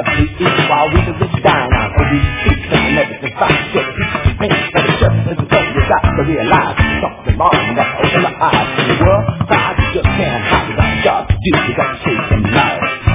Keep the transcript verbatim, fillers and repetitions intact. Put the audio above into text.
enough to eat while we can get down on these streets and never can stop to get pieces of paint. But it's just as a thing you got to realize something wrong. You got to open the eyes in the world. Size you just can't hide. You got a job to do. You got to chase some lies.